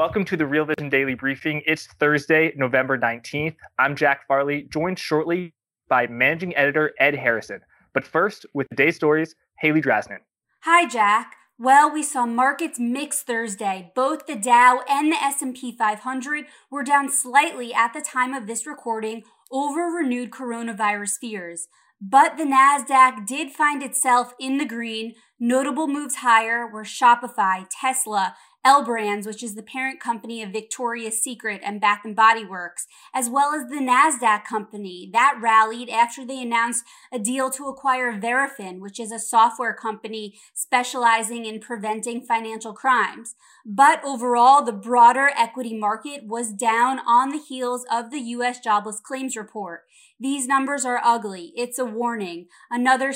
Welcome to the Real Vision Daily Briefing. It's Thursday, November 19th. I'm Jack Farley, joined shortly by Managing Editor Ed Harrison. But first, with today's stories, Haley Drasnin. Hi, Jack. Well, we saw markets mix Thursday. Both the Dow and the S&P 500 were down slightly at the time of this recording over renewed coronavirus fears. But the Nasdaq did find itself in the green. Notable moves higher were Shopify, Tesla, L Brands, which is the parent company of Victoria's Secret and Bath & Body Works, as well as the Nasdaq company. That rallied after they announced a deal to acquire Verafin, which is a software company specializing in preventing financial crimes. But overall, the broader equity market was down on the heels of the U.S. jobless claims report. These numbers are ugly. It's a warning. Another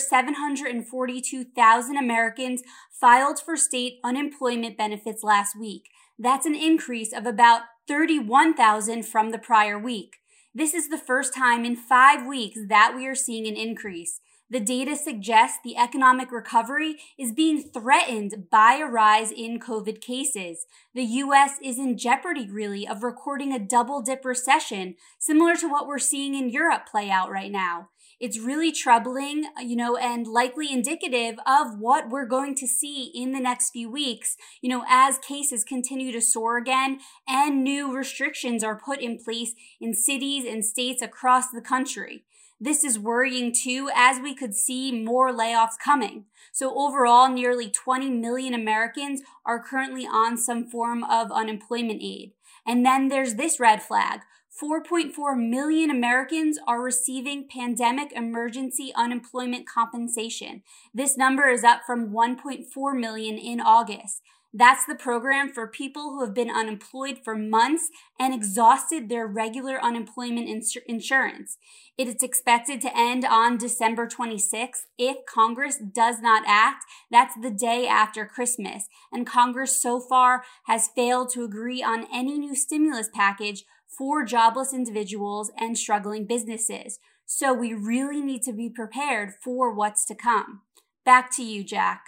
742,000 Americans filed for state unemployment benefits last week. That's an increase of about 31,000 from the prior week. This is the first time in 5 weeks that we are seeing an increase. The data suggests the economic recovery is being threatened by a rise in COVID cases. The U.S. is in jeopardy, really, of recording a double-dip recession, similar to what we're seeing in Europe play out right now. It's really troubling, and likely indicative of what we're going to see in the next few weeks, as cases continue to soar again and new restrictions are put in place in cities and states across the country. This is worrying too, as we could see more layoffs coming. So overall, nearly 20 million Americans are currently on some form of unemployment aid. And then there's this red flag. 4.4 million Americans are receiving pandemic emergency unemployment compensation. This number is up from 1.4 million in August. That's the program for people who have been unemployed for months and exhausted their regular unemployment insurance. It is expected to end on December 26th. If Congress does not act, that's the day after Christmas. And Congress so far has failed to agree on any new stimulus package for jobless individuals and struggling businesses. So we really need to be prepared for what's to come. Back to you, Jack.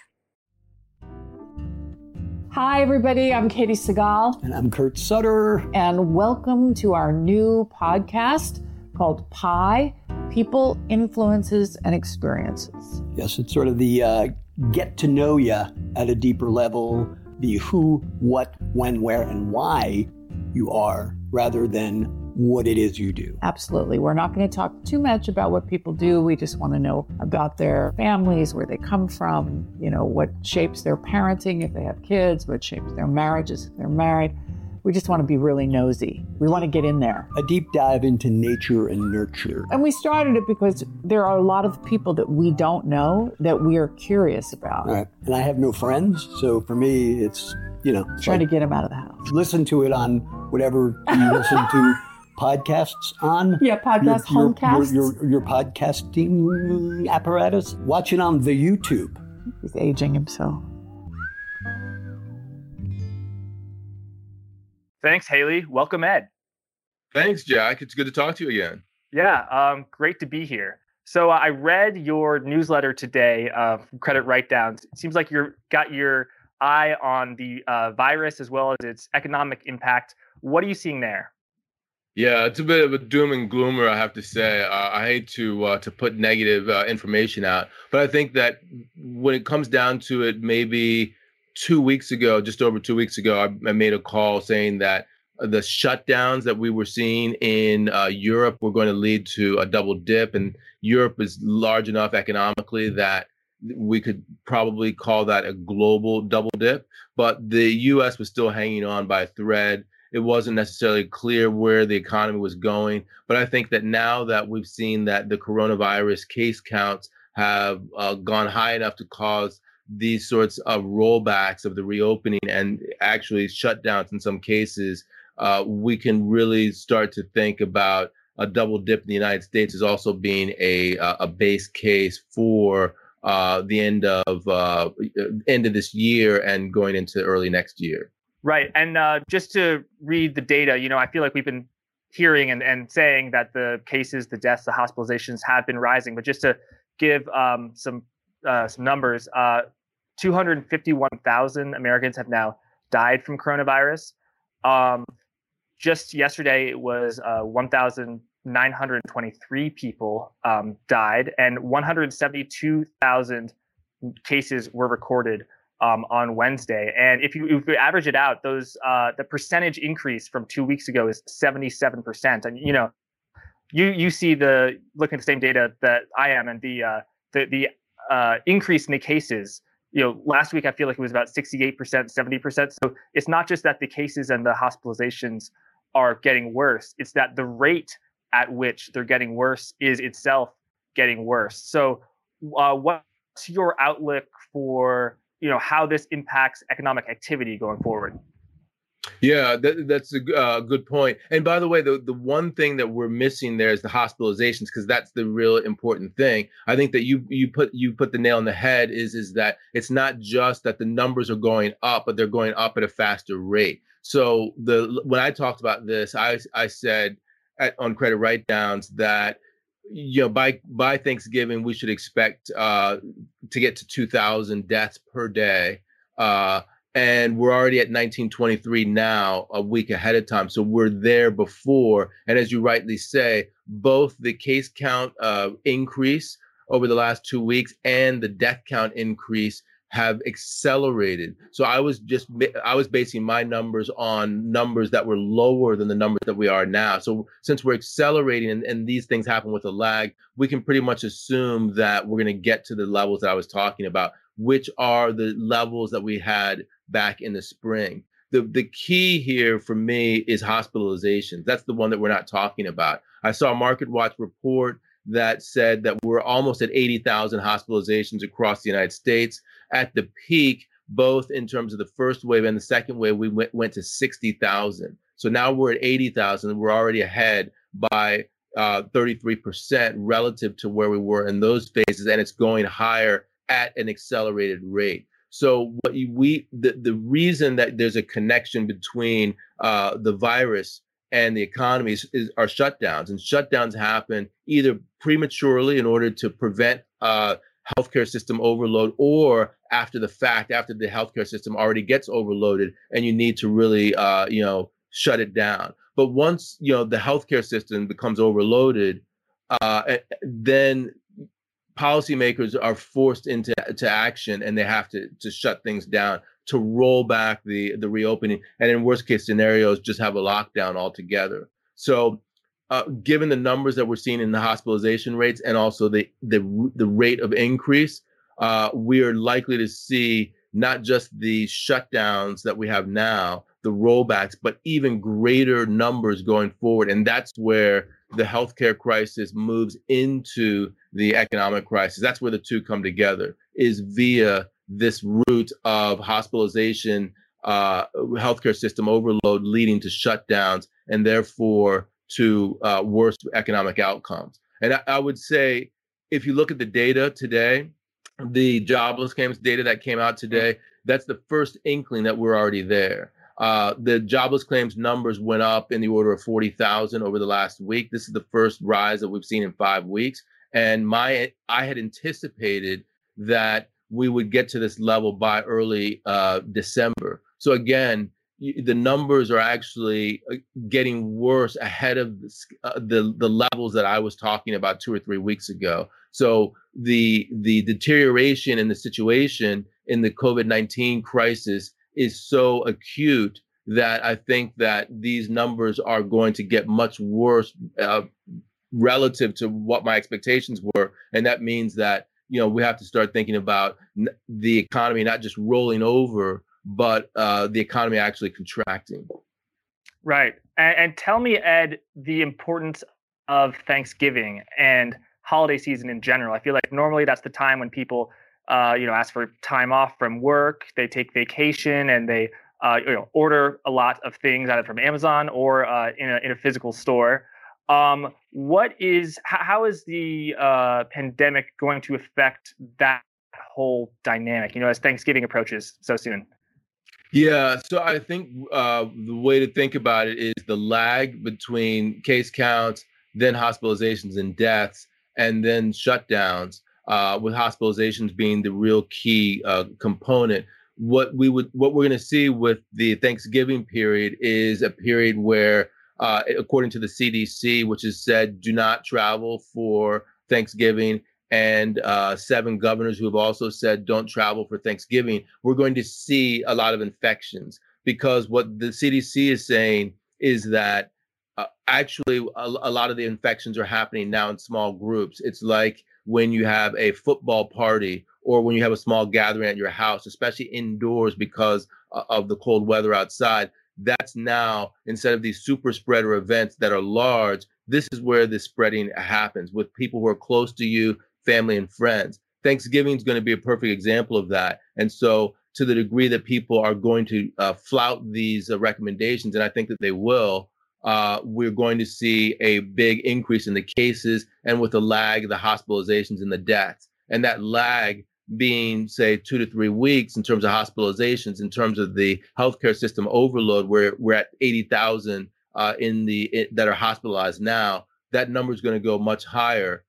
Hi, everybody. I'm Katie Segal. And I'm Kurt Sutter. And welcome to our new podcast called PI, People, Influences, and Experiences. Yes, it's sort of the get to know you at a deeper level, the who, what, when, where, and why you are, rather than what it is you do. Absolutely. We're not going to talk too much about what people do. We just want to know about their families, where they come from, what shapes their parenting if they have kids, what shapes their marriages if they're married. We just want to be really nosy. We want to get in there. A deep dive into nature and nurture. And we started it because there are a lot of people that we don't know that we are curious about. Right. And I have no friends, so for me, it's, trying to get them out of the house. Listen to it on whatever you listen to podcasts on. Yeah, homecasts. Your podcasting apparatus. Watch it on the YouTube. He's aging himself. Thanks, Haley. Welcome, Ed. Thanks, Jack. It's good to talk to you again. Yeah, great to be here. So I read your newsletter today, Credit Write-Downs. It seems like you've got your eye on the virus as well as its economic impact. What are you seeing there? Yeah, it's a bit of a doom and gloomer, I have to say. I hate to put negative information out, but I think that when it comes down to it, maybe 2 weeks ago, just over 2 weeks ago, I made a call saying that the shutdowns that we were seeing in Europe were going to lead to a double dip, and Europe is large enough economically that we could probably call that a global double dip, but the U.S. was still hanging on by a thread. It wasn't necessarily clear where the economy was going. But I think that now that we've seen that the coronavirus case counts have gone high enough to cause these sorts of rollbacks of the reopening and actually shutdowns in some cases, we can really start to think about a double dip in the United States as also being a base case for the end of this year and going into early next year. Right. And just to read the data, I feel like we've been hearing and saying that the cases, the deaths, the hospitalizations have been rising. But just to give some numbers, 251,000 Americans have now died from coronavirus. Just yesterday, it was 1,923 people died, and 172,000 cases were recorded on Wednesday. And if you average it out, the percentage increase from 2 weeks ago is 77%. And you see looking at the same data that I am, and the increase in the cases. Last week I feel like it was about 68%, 70%. So it's not just that the cases and the hospitalizations are getting worse; it's that the rate at which they're getting worse is itself getting worse. So, what's your outlook for how this impacts economic activity going forward? Yeah, that's a good point. And by the way, the one thing that we're missing there is the hospitalizations, because that's the real important thing. I think that you put the nail on the head is that it's not just that the numbers are going up, but they're going up at a faster rate. So when I talked about this, I said on credit write downs that by Thanksgiving we should expect to get to 2,000 deaths per day. And we're already at 1923 now, a week ahead of time. So we're there before. And as you rightly say, both the case count increase over the last 2 weeks and the death count increase have accelerated. So I was basing my numbers on numbers that were lower than the numbers that we are now. So since we're accelerating and these things happen with a lag, we can pretty much assume that we're going to get to the levels that I was talking about, which are the levels that we had back in the spring. The key here for me is hospitalizations. That's the one that we're not talking about. I saw a MarketWatch report that said that we're almost at 80,000 hospitalizations across the United States. At the peak, both in terms of the first wave and the second wave, we went to 60,000. So now we're at 80,000 and we're already ahead by 33% relative to where we were in those phases, and it's going higher at an accelerated rate. So the reason that there's a connection between the virus and the economies are shutdowns, and shutdowns happen either prematurely in order to prevent healthcare system overload, or after the fact, after the healthcare system already gets overloaded and you need to really shut it down. But once the healthcare system becomes overloaded, then policymakers are forced into action, and they have to shut things down, to roll back the reopening, and in worst case scenarios, just have a lockdown altogether. So given the numbers that we're seeing in the hospitalization rates and also the rate of increase, we are likely to see not just the shutdowns that we have now, the rollbacks, but even greater numbers going forward. And that's where the healthcare crisis moves into the economic crisis. That's where the two come together, is via this route of hospitalization, healthcare system overload leading to shutdowns, and therefore to worse economic outcomes. And I would say, if you look at the data today, the jobless claims data that came out today, that's the first inkling that we're already there. The jobless claims numbers went up in the order of 40,000 over the last week. This is the first rise that we've seen in 5 weeks. And I had anticipated that we would get to this level by early December. So again, the numbers are actually getting worse ahead of the levels that I was talking about 2 or 3 weeks ago. So the deterioration in the situation in the COVID-19 crisis is so acute that I think that these numbers are going to get much worse relative to what my expectations were. And that means that, we have to start thinking about the economy not just rolling over, but the economy actually contracting. Right. And tell me, Ed, the importance of Thanksgiving and holiday season in general. I feel like normally that's the time when people ask for time off from work, they take vacation, and they order a lot of things either from Amazon or in a physical store. How is the pandemic going to affect that whole dynamic, as Thanksgiving approaches so soon? Yeah, so I think the way to think about it is the lag between case counts, then hospitalizations and deaths, and then shutdowns, with hospitalizations being the real key component. what we're going to see with the Thanksgiving period is a period where, according to the CDC, which has said do not travel for Thanksgiving, and 7 governors who have also said don't travel for Thanksgiving, we're going to see a lot of infections, because what the CDC is saying is that actually a lot of the infections are happening now in small groups. It's like when you have a football party or when you have a small gathering at your house, especially indoors because of the cold weather outside. That's now, instead of these super spreader events that are large, this is where the spreading happens with people who are close to you, family and friends. Thanksgiving is going to be a perfect example of that. And so to the degree that people are going to flout these recommendations, and I think that they will, we're going to see a big increase in the cases, and with a lag, the hospitalizations and the deaths. And that lag being, say, 2 to 3 weeks in terms of hospitalizations, in terms of the healthcare system overload, where we're at 80,000 that are hospitalized now. That number is going to go much higher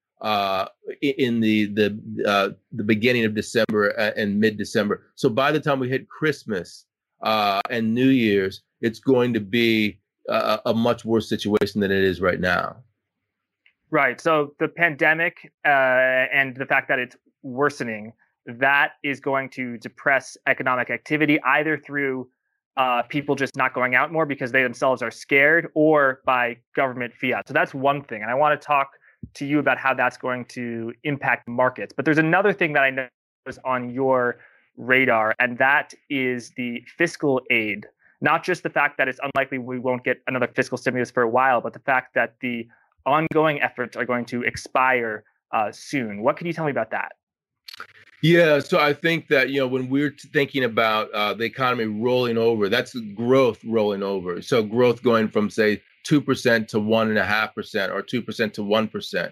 in the beginning of December and mid-December. So by the time we hit Christmas and New Year's, it's going to be a much worse situation than it is right now. Right. So the pandemic and the fact that it's worsening, that is going to depress economic activity, either through people just not going out more because they themselves are scared, or by government fiat. So that's one thing. And I want to talk to you about how that's going to impact markets. But there's another thing that I know is on your radar, and that is the fiscal aid. Not just the fact that it's unlikely we won't get another fiscal stimulus for a while, but the fact that the ongoing efforts are going to expire soon. What can you tell me about that? Yeah, so I think that, when we're thinking about the economy rolling over, that's growth rolling over. So growth going from, say, 2% to 1.5% or 2% to 1%.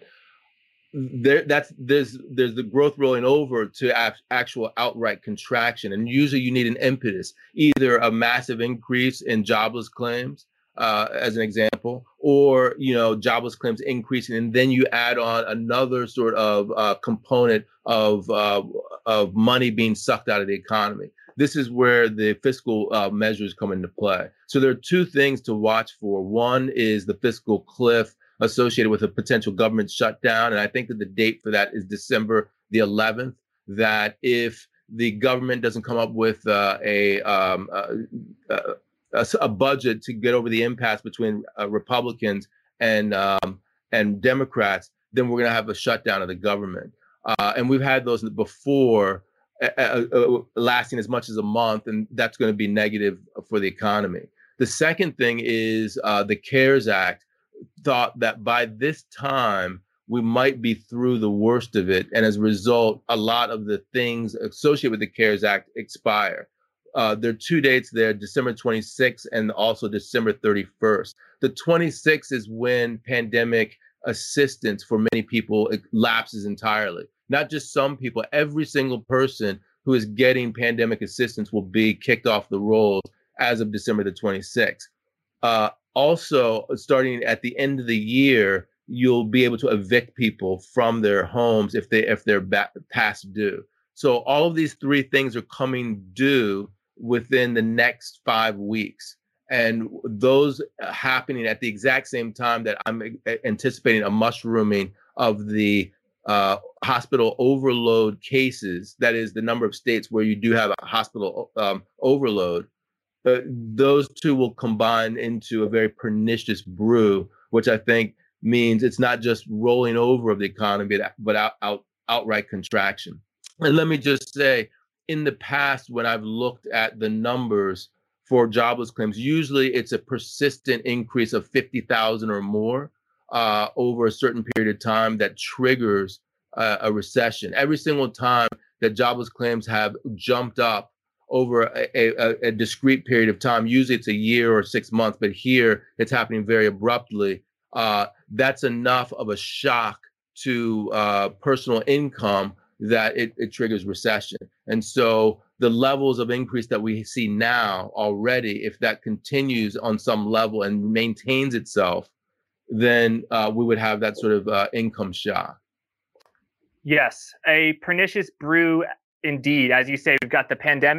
There's the growth rolling over to actual outright contraction. And usually you need an impetus, either a massive increase in jobless claims, as an example, or, jobless claims increasing. And then you add on another sort of component of money being sucked out of the economy. This is where the fiscal measures come into play. So there are 2 things to watch for. One is the fiscal cliff associated with a potential government shutdown. And I think that the date for that is December the 11th, that if the government doesn't come up with a budget to get over the impasse between Republicans and Democrats, then we're going to have a shutdown of the government. And we've had those before, lasting as much as a month, and that's going to be negative for the economy. The second thing is the CARES Act thought that by this time we might be through the worst of it, and as a result, a lot of the things associated with the CARES Act expire. There are 2 dates there, December 26th and also December 31st. The 26th is when pandemic assistance for many people lapses entirely. Not just some people, every single person who is getting pandemic assistance will be kicked off the rolls as of December the 26th. Also, starting at the end of the year, you'll be able to evict people from their homes if they're past due. So all of these 3 things are coming due within the next 5 weeks. And those happening at the exact same time that I'm anticipating a mushrooming of the hospital overload cases. That is the number of states where you do have a hospital overload. Those 2 will combine into a very pernicious brew, which I think means it's not just rolling over of the economy, but outright contraction. And let me just say, in the past, when I've looked at the numbers for jobless claims, usually it's a persistent increase of 50,000 or more over a certain period of time that triggers a recession. Every single time that jobless claims have jumped up over a discrete period of time, usually it's a year or 6 months, but here it's happening very abruptly. That's enough of a shock to personal income that it triggers recession. And so the levels of increase that we see now already, if that continues on some level and maintains itself, then we would have that sort of income shock. Yes, a pernicious brew indeed. As you say, we've got the pandemic,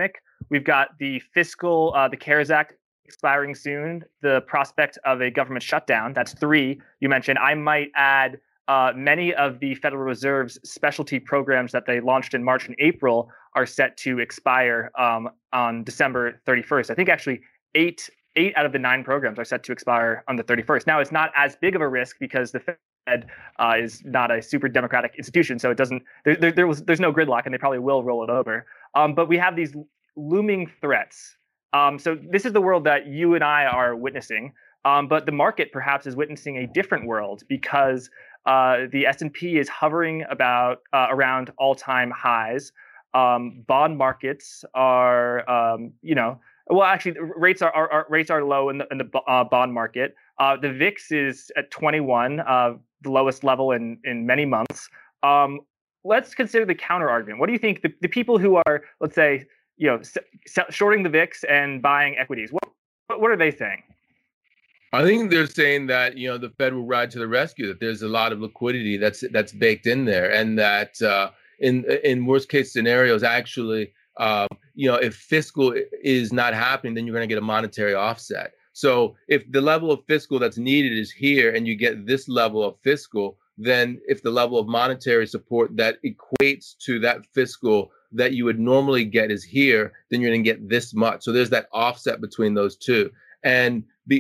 We've got the the CARES Act expiring soon, the prospect of a government shutdown. That's 3 you mentioned. I might add many of the Federal Reserve's specialty programs that they launched in March and April are set to expire on December 31st. I think actually eight out of the 9 programs are set to expire on the 31st. Now, it's not as big of a risk because the Fed is not a super democratic institution, so it doesn't. There's no gridlock, and they probably will roll it over. But we have these looming threats. So this is the world that you and I are witnessing. But the market perhaps is witnessing a different world because the S&P is hovering around all-time highs. Bond markets are, well, actually, rates are low in the bond market. The VIX is at 21, the lowest level in many months. Let's consider the counter argument. What do you think the people who are, let's say, shorting the VIX and buying equities? What are they saying? I think they're saying that the Fed will ride to the rescue. That there's a lot of liquidity that's baked in there, and that in worst case scenarios, actually, if fiscal is not happening, then you're going to get a monetary offset. So if the level of fiscal that's needed is here, and you get this level of fiscal, then if the level of monetary support that equates to that fiscal that you would normally get is here, then you're going to get this much. So there's that offset between those two. And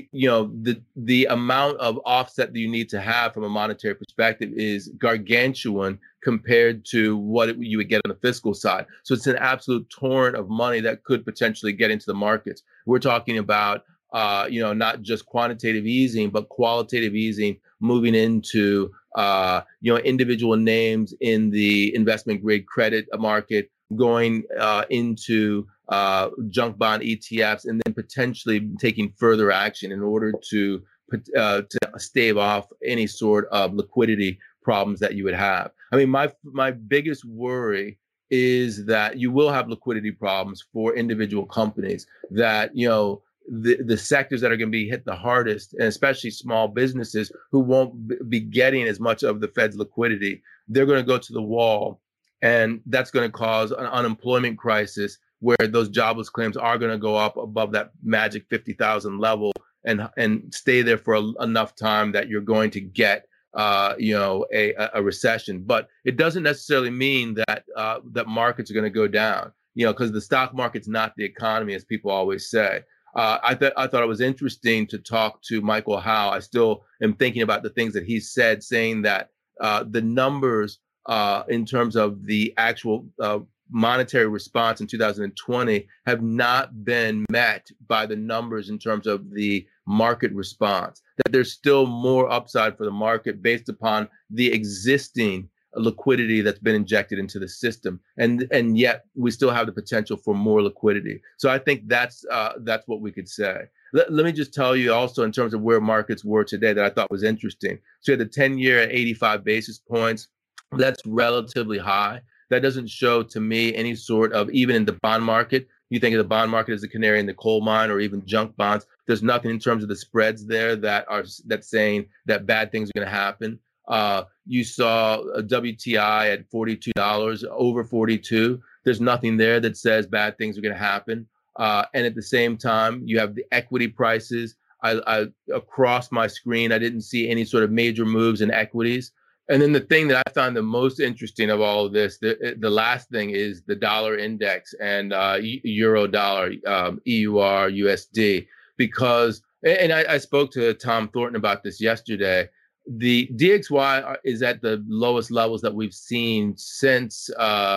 the amount of offset that you need to have from a monetary perspective is gargantuan compared to what you would get on the fiscal side. So it's an absolute torrent of money that could potentially get into the markets. We're talking about not just quantitative easing, but qualitative easing moving into individual names in the investment grade credit market, going into junk bond ETFs, and then potentially taking further action in order to stave off any sort of liquidity problems that you would have. I mean, my biggest worry is that you will have liquidity problems for individual companies, that the sectors that are going to be hit the hardest, and especially small businesses who won't be getting as much of the Fed's liquidity, they're going to go to the wall. And that's going to cause an unemployment crisis where those jobless claims are going to go up above that magic 50,000 level and stay there for enough time that you're going to get a recession. But it doesn't necessarily mean that that markets are going to go down, because the stock market's not the economy, as people always say. I thought it was interesting to talk to Michael Howe. I still am thinking about the things that he said, saying that the numbers in terms of the actual monetary response in 2020 have not been met by the numbers in terms of the market response, that there's still more upside for the market based upon the existing liquidity that's been injected into the system, and yet we still have the potential for more liquidity. So I think that's what we could say. Let me just tell you also in terms of where markets were today that I thought was interesting. So you had the 10-year at 85 basis points. That's relatively high. That doesn't show to me any sort of, even in the bond market, you think of the bond market as the canary in the coal mine, or even junk bonds. There's nothing in terms of the spreads there that's saying that bad things are going to happen. You saw a WTI at $42, over 42. There's nothing there that says bad things are going to happen. And at the same time, you have the equity prices. I across my screen, I didn't see any sort of major moves in equities. And then the thing that I found the most interesting of all of this, the last thing, is the dollar index and euro dollar, EUR, USD, because, and I spoke to Tom Thornton about this yesterday, the DXY is at the lowest levels that we've seen since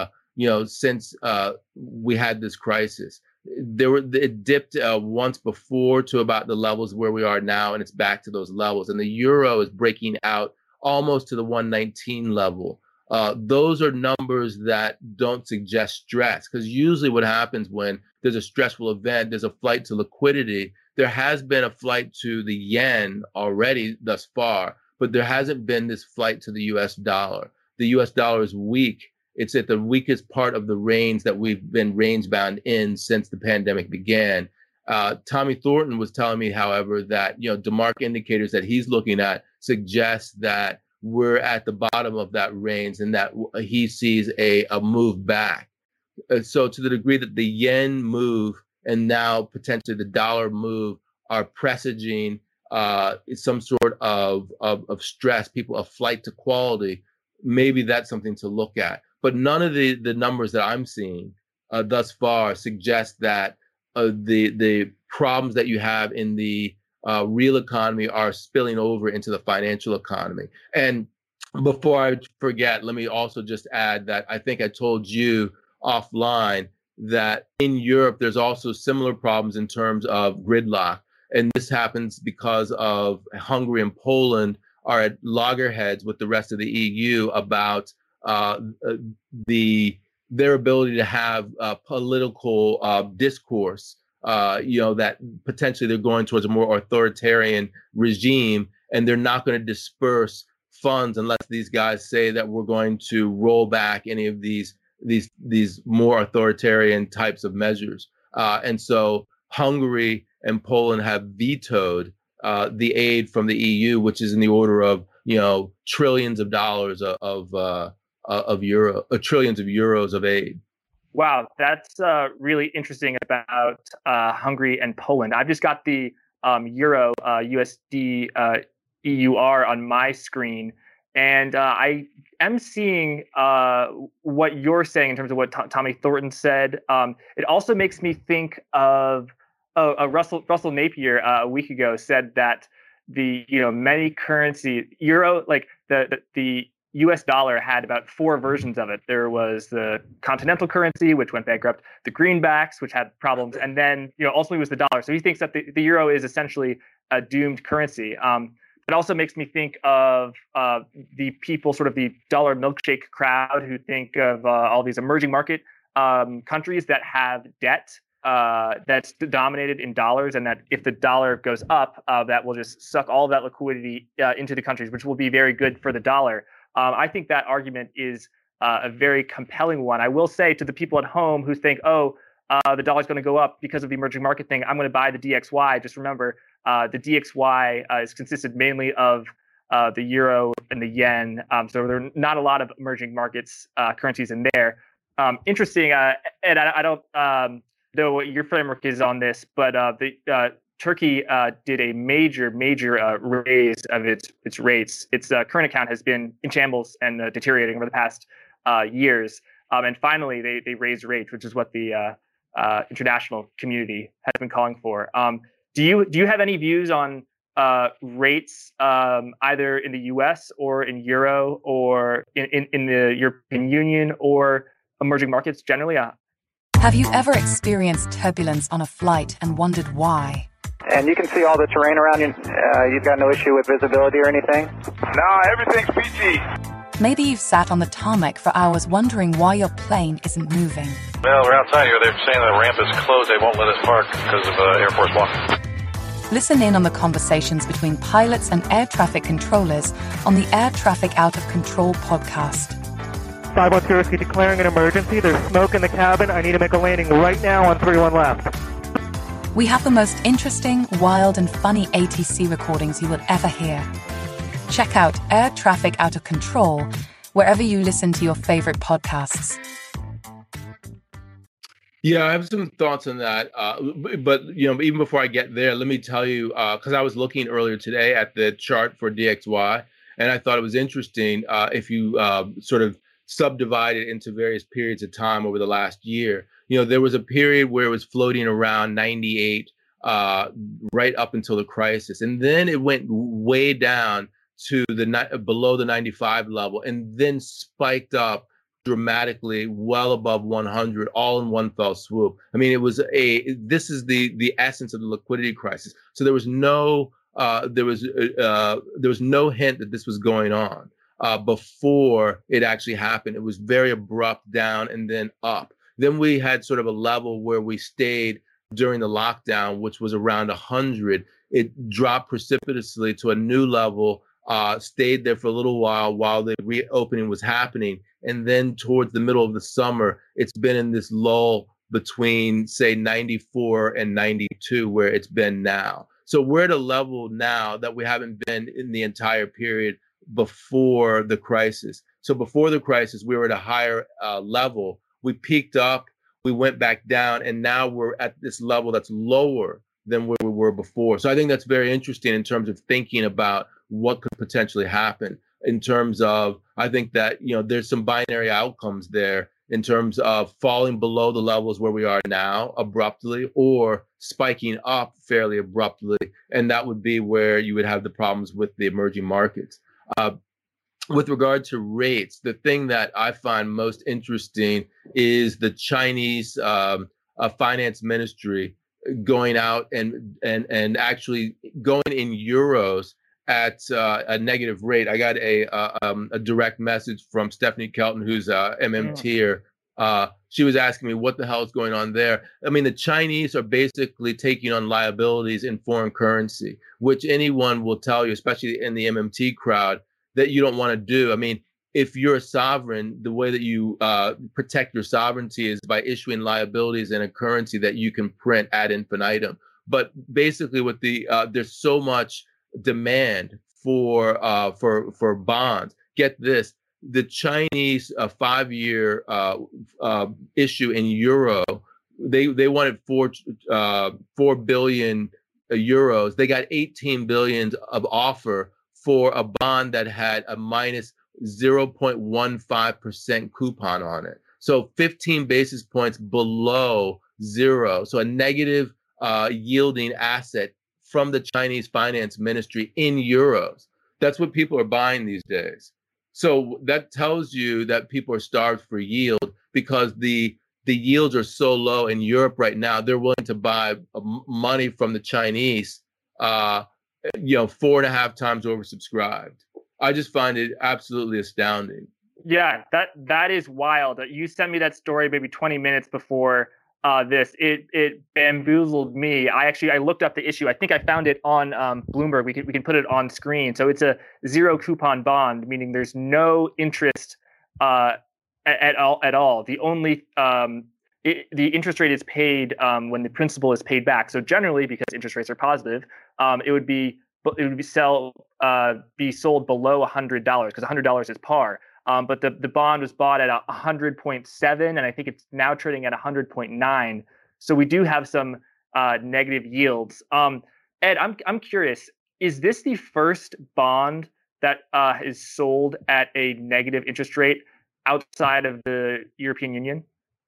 we had this crisis. It dipped once before to about the levels where we are now, and it's back to those levels. And the euro is breaking out almost to the 119 level. Those are numbers that don't suggest stress, because usually what happens when there's a stressful event, there's a flight to liquidity. There has been a flight to the yen already thus far, but there hasn't been this flight to the US dollar. The US dollar is weak. It's at the weakest part of the range that we've been range bound in since the pandemic began. Tommy Thornton was telling me, however, that DeMark indicators that he's looking at suggest that we're at the bottom of that range, and that he sees a move back. So to the degree that the yen move and now potentially the dollar move are presaging some sort of stress, a flight to quality, maybe that's something to look at. But none of the numbers that I'm seeing thus far suggest that the problems that you have in the real economy are spilling over into the financial economy. And before I forget, let me also just add that I think I told you offline that in Europe, there's also similar problems in terms of gridlock. And this happens because of Hungary and Poland are at loggerheads with the rest of the EU about their ability to have political discourse, that potentially they're going towards a more authoritarian regime, and they're not going to disperse funds unless these guys say that we're going to roll back any of these more authoritarian types of measures. And so Hungary and Poland have vetoed the aid from the EU, which is in the order of trillions of dollars trillions of euros of aid. Wow, that's really interesting about Hungary and Poland. I've just got the Euro USD EUR on my screen, and I am seeing what you're saying in terms of what Tommy Thornton said. It also makes me think of Russell Napier a week ago said that the many currency euro, like the US dollar, had about 4 versions of it. There was the continental currency, which went bankrupt, the greenbacks, which had problems, and then ultimately was the dollar. So he thinks that the euro is essentially a doomed currency. It also makes me think of the people, sort of the dollar milkshake crowd, who think of all these emerging market countries that have debt that's dominated in dollars, and that if the dollar goes up, that will just suck all of that liquidity into the countries, which will be very good for the dollar. I think that argument is a very compelling one. I will say to the people at home who think, the dollar's going to go up because of the emerging market thing, I'm going to buy the DXY. Just remember, the DXY is consisted mainly of the euro and the yen. So there are not a lot of emerging markets currencies in there. Interesting, Ed, I don't know what your framework is on this, but Turkey did a major raise of its rates. Its current account has been in shambles and deteriorating over the past years. And finally, they raised rates, which is what the international community has been calling for. Do you have any views on rates either in the U.S. or in Euro or in the European Union or emerging markets generally? Have you ever experienced turbulence on a flight and wondered why? And you can see all the terrain around you. You've got no issue with visibility or anything? No, everything's PG. Maybe you've sat on the tarmac for hours wondering why your plane isn't moving. Well, we're outside here. They're saying the ramp is closed. They won't let us park because of Air Force One. Listen in on the conversations between pilots and air traffic controllers on the Air Traffic Out of Control podcast. 510 declaring an emergency. There's smoke in the cabin. I need to make a landing right now on 31 left. We have the most interesting, wild, and funny ATC recordings you will ever hear. Check out Air Traffic Out of Control wherever you listen to your favorite podcasts. Yeah, I have some thoughts on that. But even before I get there, let me tell you, because I was looking earlier today at the chart for DXY, and I thought it was interesting if you sort of subdivide it into various periods of time over the last year. There was a period where it was floating around 98 right up until the crisis. And then it went way down to below the 95 level and then spiked up dramatically well above 100 all in one fell swoop. I mean, this is the essence of the liquidity crisis. So there was no no hint that this was going on before it actually happened. It was very abrupt down and then up. Then we had sort of a level where we stayed during the lockdown, which was around 100. It dropped precipitously to a new level, stayed there for a little while the reopening was happening. And then towards the middle of the summer, it's been in this lull between, say, 94 and 92, where it's been now. So we're at a level now that we haven't been in the entire period before the crisis. So before the crisis, we were at a higher level we peaked up, we went back down, and now we're at this level that's lower than where we were before. So I think that's very interesting in terms of thinking about what could potentially happen in terms of, I think that, there's some binary outcomes there in terms of falling below the levels where we are now abruptly or spiking up fairly abruptly. And that would be where you would have the problems with the emerging markets. With regard to rates, the thing that I find most interesting is the Chinese finance ministry going out and actually going in euros at a negative rate. I got a direct message from Stephanie Kelton, who's MMTer. She was asking me what the hell is going on there. I mean, the Chinese are basically taking on liabilities in foreign currency, which anyone will tell you, especially in the MMT crowd, that you don't want to do. I mean, if you're a sovereign, the way that you protect your sovereignty is by issuing liabilities in a currency that you can print ad infinitum. But basically, with there's so much demand for bonds. Get this: the Chinese 5-year issue in euro, they wanted 4 billion euros. They got 18 billion of offer for a bond that had a minus 0.15% coupon on it. So 15 basis points below zero. So a negative yielding asset from the Chinese finance ministry in euros. That's what people are buying these days. So that tells you that people are starved for yield because the yields are so low in Europe right now. They're willing to buy money from the Chinese 4.5 times oversubscribed. I just find it absolutely astounding. Yeah, that is wild. You sent me that story maybe 20 minutes before this. It bamboozled me. I looked up the issue. I think I found it on Bloomberg. We can put it on screen. So it's a zero coupon bond, meaning there's no interest at all. The only the interest rate is paid when the principal is paid back. So generally, because interest rates are positive, it would be sold below $100 because $100 is par. But the bond was bought at 100.7, and I think it's now trading at 100.9. So we do have some negative yields. Ed, I'm curious: is this the first bond that is sold at a negative interest rate outside of the European Union?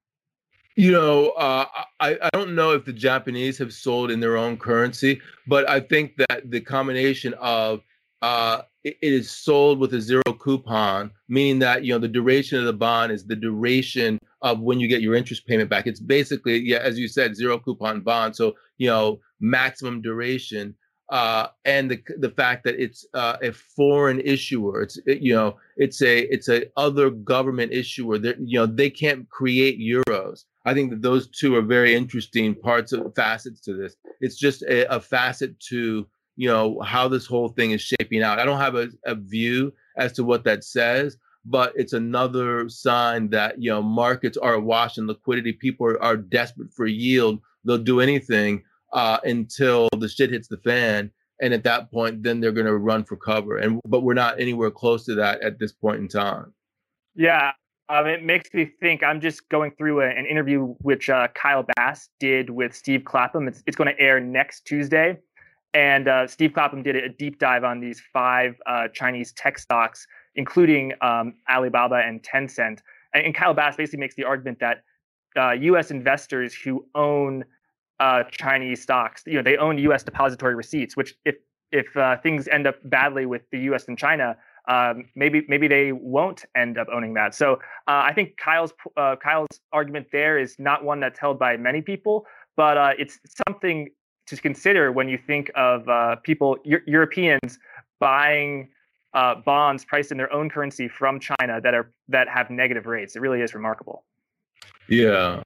I don't know if the Japanese have sold in their own currency, but I think that the combination of it is sold with a zero coupon, meaning that, the duration of the bond is the duration of when you get your interest payment back. It's basically, as you said, zero coupon bond. So, maximum duration. And the fact that it's a foreign issuer, it's a other government issuer that, they can't create euros. I think that those two are very interesting facets to this. It's just a facet to, how this whole thing is shaping out. I don't have a view as to what that says, but it's another sign that, markets are awash in liquidity. People are desperate for yield. They'll do anything until the shit hits the fan. And at that point, then they're going to run for cover. But we're not anywhere close to that at this point in time. Yeah. It makes me think. I'm just going through an interview which Kyle Bass did with Steve Clapham. It's going to air next Tuesday. And Steve Clapham did a deep dive on these 5 Chinese tech stocks, including Alibaba and Tencent. And Kyle Bass basically makes the argument that U.S. investors who own Chinese stocks, they own U.S. depository receipts, which if things end up badly with the U.S. and China, maybe they won't end up owning that. So I think Kyle's argument there is not one that's held by many people, but it's something to consider when you think of Europeans buying bonds priced in their own currency from China that have negative rates. It really is remarkable. Yeah,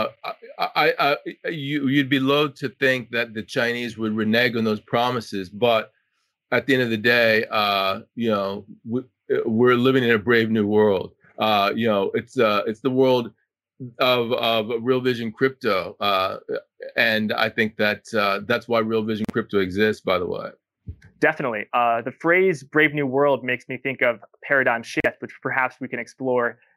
you'd be loath to think that the Chinese would renege on those promises, but at the end of the day, we're living in a brave new world. It's the world of Real Vision Crypto, and I think that that's why Real Vision Crypto exists. By the way, definitely, the phrase "brave new world" makes me think of paradigm shift, which perhaps we can explore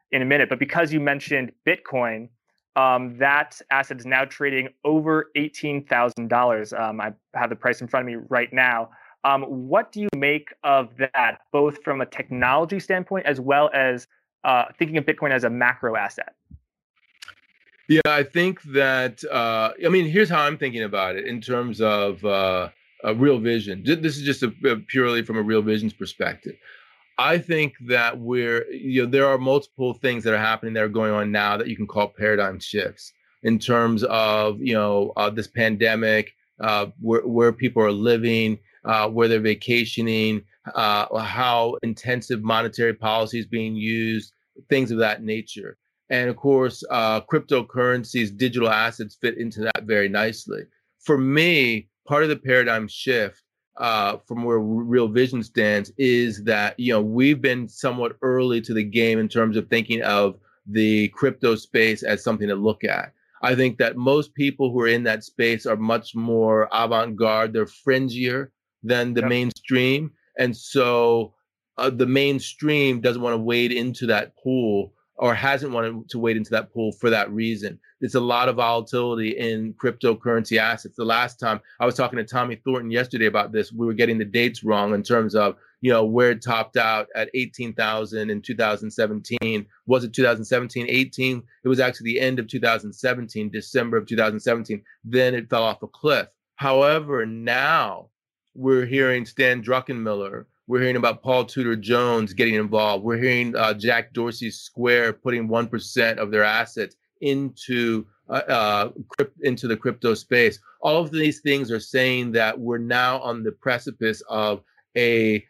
in a minute. But because you mentioned Bitcoin, that asset is now trading over $18,000. I have the price in front of me right now. What do you make of that, both from a technology standpoint as well as thinking of Bitcoin as a macro asset? Yeah, I think that, here's how I'm thinking about it in terms of Real Vision. This is just purely from a Real Vision's perspective. I think that there are multiple things that are happening that are going on now that you can call paradigm shifts in terms of, this pandemic, where people are living, where they're vacationing, how intensive monetary policy is being used, things of that nature. And of course, cryptocurrencies, digital assets fit into that very nicely. For me, part of the paradigm shift from where Real Vision stands is that, we've been somewhat early to the game in terms of thinking of the crypto space as something to look at. I think that most people who are in that space are much more avant-garde. They're fringier than the mainstream. And so the mainstream doesn't want to wade into that pool, or hasn't wanted to wade into that pool for that reason. There's a lot of volatility in cryptocurrency assets. The last time I was talking to Tommy Thornton yesterday about this, we were getting the dates wrong in terms of, where it topped out at 18,000 in 2017. Was it 2017, 18? It was actually the end of 2017, December of 2017. Then it fell off a cliff. However, now we're hearing Stan Druckenmiller. We're hearing about Paul Tudor Jones getting involved. We're hearing Jack Dorsey's Square putting 1% of their assets into the crypto space. All of these things are saying that we're now on the precipice of a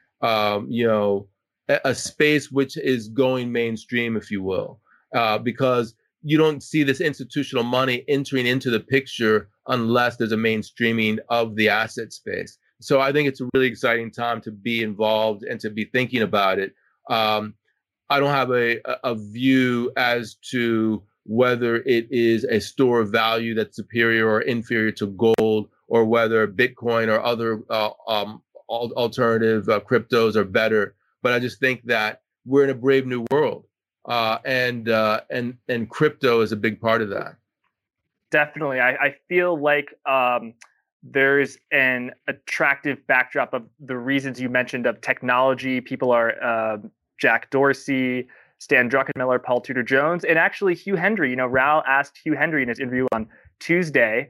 space which is going mainstream, if you will, because you don't see this institutional money entering into the picture unless there's a mainstreaming of the asset space. So I think it's a really exciting time to be involved and to be thinking about it. I don't have a view as to whether it is a store of value that's superior or inferior to gold, or whether Bitcoin or other alternative cryptos are better. But I just think that we're in a brave new world, and crypto is a big part of that. Definitely, I feel like there's an attractive backdrop of the reasons you mentioned of technology. People are Jack Dorsey, Stan Druckenmiller, Paul Tudor Jones, and actually Hugh Hendry. Raoul asked Hugh Hendry in his interview on Tuesday,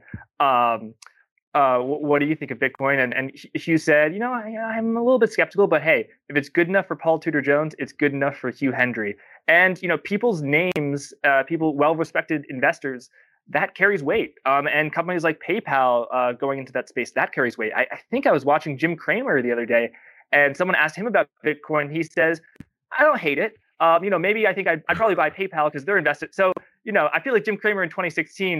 what do you think of Bitcoin? And Hugh said, I'm a little bit skeptical, but hey, if it's good enough for Paul Tudor Jones, it's good enough for Hugh Hendry. And, people's names, well-respected investors, that carries weight. And companies like PayPal going into that space, that carries weight. I think I was watching Jim Cramer the other day, and someone asked him about Bitcoin. He says, I don't hate it. Maybe I think I'd probably buy PayPal because they're invested. So, I feel like Jim Cramer in 2016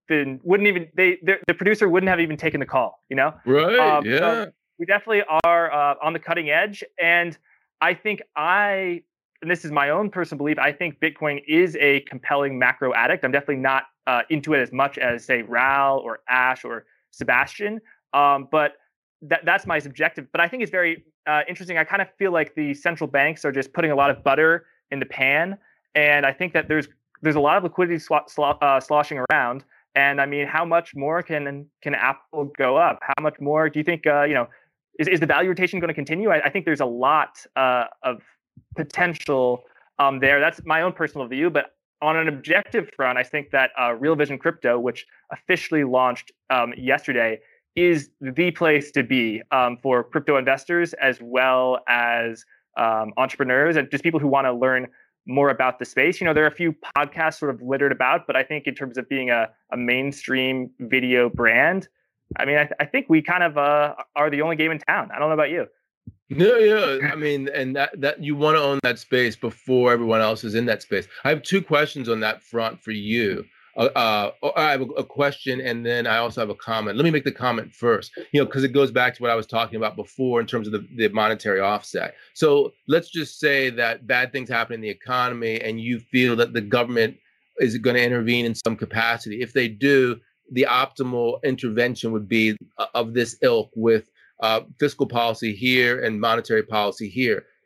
the producer wouldn't have even taken the call, Right, yeah. So we definitely are on the cutting edge. And I think and this is my own personal belief, I think Bitcoin is a compelling macro addict. I'm definitely not into it as much as, say, Raoul or Ash or Sebastian. But that's my subjective. But I think it's very interesting. I kind of feel like the central banks are just putting a lot of butter in the pan. And I think that there's a lot of liquidity sloshing around. And I mean, how much more can Apple go up? How much more do you think, is the value rotation going to continue? I think there's a lot of potential there. That's my own personal view. But on an objective front, I think that Real Vision Crypto, which officially launched yesterday, is the place to be for crypto investors as well as entrepreneurs and just people who want to learn more about the space. There are a few podcasts sort of littered about, but I think in terms of being a mainstream video brand, I mean, I think we kind of are the only game in town. I don't know about you. No, yeah. I mean, and that you want to own that space before everyone else is in that space. I have two questions on that front for you. I have a question, and then I also have a comment. Let me make the comment first, because it goes back to what I was talking about before in terms of the monetary offset. So let's just say that bad things happen in the economy, and you feel that the government is going to intervene in some capacity. If they do, the optimal intervention would be of this ilk, with fiscal policy here and monetary policy here.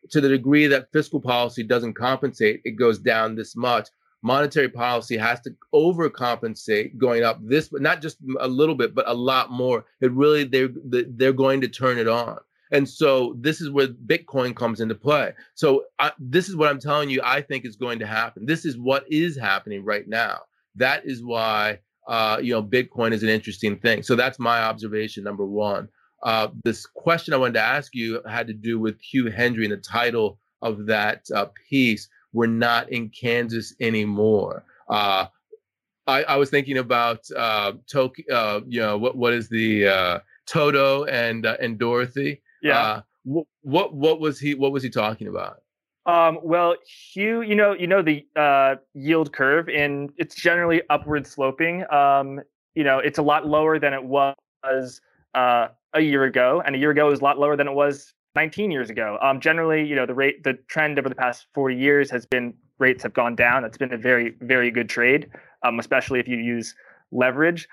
to the degree that fiscal policy doesn't compensate, it goes down this much. Monetary policy has to overcompensate going up this, but not just a little bit, but a lot more. They're going to turn it on. And so this is where Bitcoin comes into play. So this is what I'm telling you, I think is going to happen. This is what is happening right now. That is why, Bitcoin is an interesting thing. So that's my observation, number one. This question I wanted to ask you had to do with Hugh Hendry and the title of that piece. We're not in Kansas anymore. I was thinking about Tokyo. What is the Toto and Dorothy? Yeah. What was he talking about? Well, Hugh, the yield curve, and it's generally upward sloping. It's a lot lower than it was a year ago, and a year ago it was a lot lower than it was 19 years ago. Generally, the trend over the past 40 years has been rates have gone down. That's been a very, very good trade, especially if you use leverage.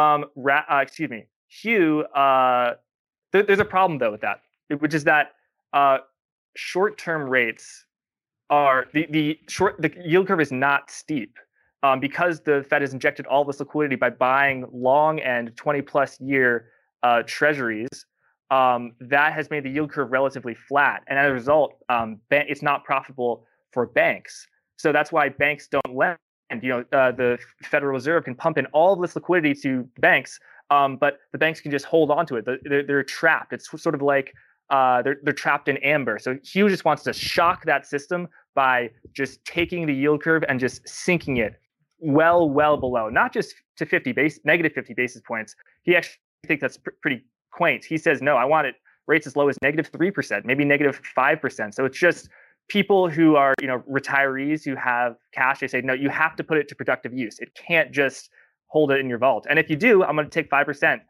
Hugh, there's a problem though with that, which is that short-term rates are the yield curve is not steep because the Fed has injected all this liquidity by buying long and 20+ year treasuries. That has made the yield curve relatively flat, and as a result, it's not profitable for banks. So that's why banks don't lend. The Federal Reserve can pump in all of this liquidity to banks, but the banks can just hold on to it. They're trapped. It's sort of like they're trapped in amber. So Hugh just wants to shock that system by just taking the yield curve and just sinking it well below, not just to negative 50 basis points. He actually thinks that's pretty quaint. He says, no, I want it rates as low as negative 3%, maybe negative 5%. So it's just people who are, retirees who have cash. They say, no, you have to put it to productive use. It can't just hold it in your vault. And if you do, I'm going to take 5%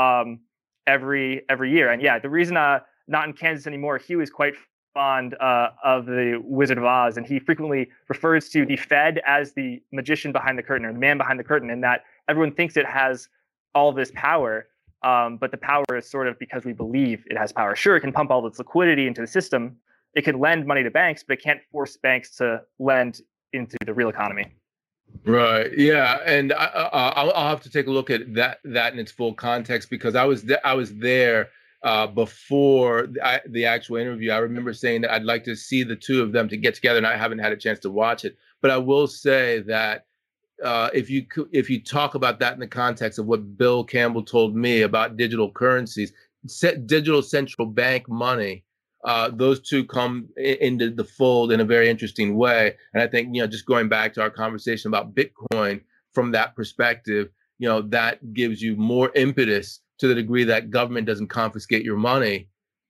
every year. And yeah, the reason not in Kansas anymore, Hugh is quite fond of the Wizard of Oz, and he frequently refers to the Fed as the magician behind the curtain, or the man behind the curtain, and that everyone thinks it has all this power, but the power is sort of because we believe it has power. Sure, it can pump all this liquidity into the system. It can lend money to banks, but it can't force banks to lend into the real economy. Right. Yeah, and I'll have to take a look at that in its full context, because I was there before the actual interview. I remember saying that I'd like to see the two of them to get together, and I haven't had a chance to watch it. But I will say that if you talk about that in the context of what Bill Campbell told me about digital currencies, digital central bank money, those two come into the fold in a very interesting way. And I think, just going back to our conversation about Bitcoin from that perspective, that gives you more impetus to the degree that government doesn't confiscate your money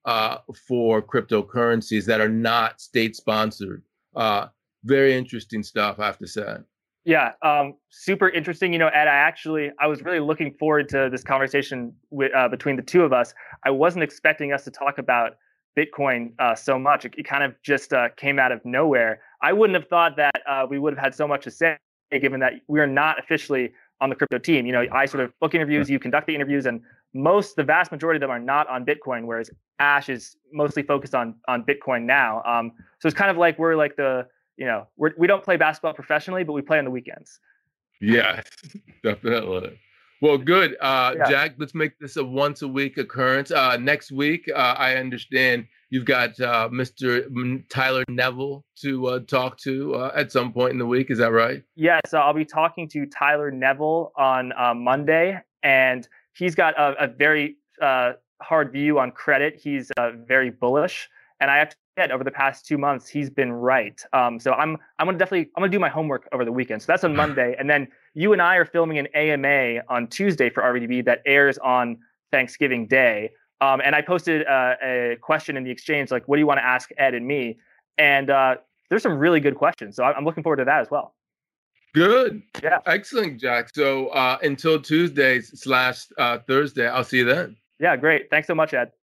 for cryptocurrencies that are not state sponsored. Very interesting stuff, I have to say. Yeah, super interesting. Ed, I was really looking forward to this conversation between the two of us. I wasn't expecting us to talk about Bitcoin so much. It kind of just came out of nowhere. I wouldn't have thought that we would have had so much to say, given that we are not officially on the crypto team. I sort of book interviews, you conduct the interviews, and the vast majority of them are not on Bitcoin, whereas Ash is mostly focused on Bitcoin now. So it's kind of like we're like we don't play basketball professionally, but we play on the weekends. Yes, definitely. Well, good. Jack, let's make this a once a week occurrence. Next week, I understand you've got Mr. Tyler Neville to talk to at some point in the week. Is that right? Yes, I'll be talking to Tyler Neville on Monday, and he's got a very hard view on credit. He's very bullish, and I have to admit, over the past 2 months, he's been right. So I'm gonna do my homework over the weekend. So that's on Monday, and then you and I are filming an AMA on Tuesday for RVDB that airs on Thanksgiving Day. And I posted a question in the exchange, like, what do you want to ask Ed and me? And there's some really good questions. So I'm looking forward to that as well. Good. Yeah. Excellent, Jack. So until Tuesday / Thursday, I'll see you then. Yeah, great. Thanks so much, Ed.